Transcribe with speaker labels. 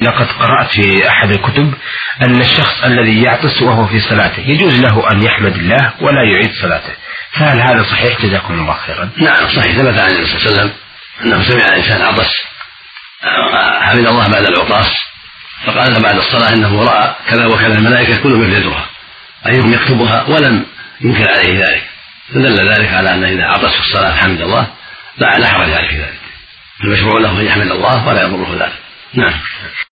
Speaker 1: لقد قرأت في أحد الكتب أن الشخص الذي يعطس وهو في صلاته يجوز له أن يحمد الله ولا يعيد صلاته، فهل هذا صحيح؟ جزاكم الله خيرا.
Speaker 2: نعم صحيح، ثبت عن النبي صلى الله عليه وسلم أنه سمع الإنسان عطس حمد الله بعد العطاس فقال بعد الصلاة إنه رأى كذا وكذا الملائكة كلهم يفجدها أيهم يكتبها ولم ينكر عليه ذلك، فدل ذلك على أن إذا عطس في الصلاة حمد الله لا حرج عليه في ذلك، المشروع له أن يحمد الله ولا يضره ذلك. نعم.